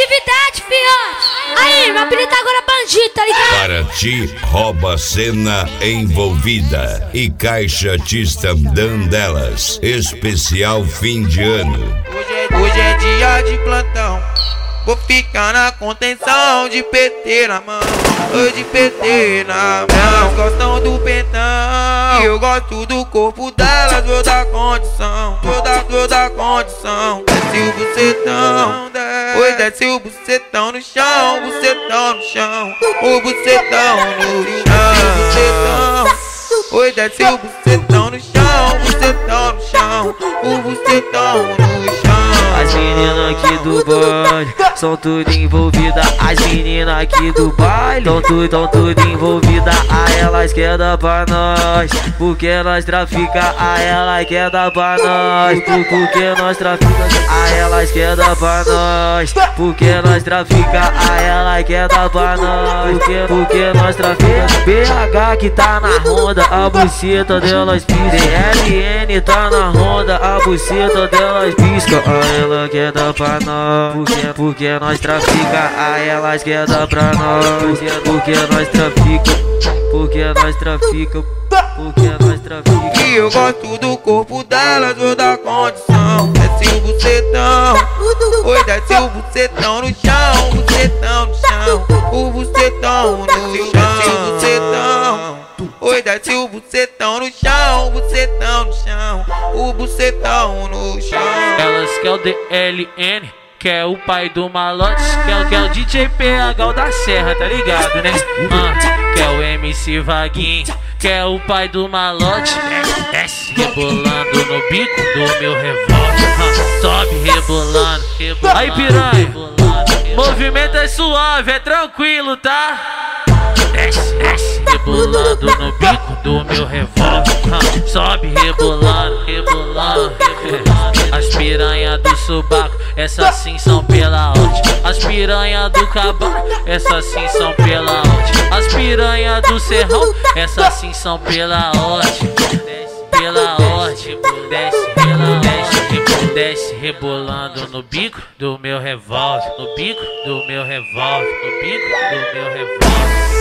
Criatividade, fiote. Aí, meu apelido agora é bandido, tá ligado? Para ti, rouba cena envolvida e Caixa Tistandã delas. Especial fim de ano. Hoje é dia de plantão. Vou ficar na contenção de PT na mão, de PT na mão. Elas gostam do pentão e eu gosto do corpo delas. Vou dar condição, vou dar condição. Desce o bucetão, oi, desce o bucetão no chão, bucetão no chão, o bucetão no chão, oi, desce o bucetão no chão, bucetão no chão, o bucetão no chão. As meninas aqui do baile são tudo envolvidas. As meninas aqui do baile tão tudo envolvidas. A elas quer dar pra nós, porque nós trafica. A elas quer dar pra nós, porque nós trafica. A elas quer dar pra nós, porque nós trafica. A elas quer dar pra nós, porque nós trafica. BH que tá na ronda, a buceta delas pisca. DLN tá na ronda, a buceta delas pisca. Ela quer dar pra nós, porque nós trafica. A elas quer dar pra nós, porque nós trafica. Porque nós trafica, porque nós trafica. E eu gosto do corpo delas, vou dar condição. Desce o bucetão, oi, desce o bucetão no chão, bucetão no chão, o bucetão no chão. Desce o bucetão, oi, desce o bucetão no chão, bucetão no chão, o bucetão no chão. Elas quer o DLN, quer o pai do malote, quer o DJ PH o da Serra, tá ligado, né? Quer o MC Vaguinho, quer o pai do malote. Desce rebolando no bico do meu revólver, sobe rebolando. Aí piranha, movimento é suave, é tranquilo, tá? Desce rebolando no bico do meu revólver, sobe rebolando. As piranha do subaco, essas sim são pela onde. As piranha do cabaco, essas sim são pela onde. As piranha do serrão, essas sim são pela onde. Pela onde, desce rebolando no bico do meu revólver, no bico do meu revólver, no bico do meu revólver.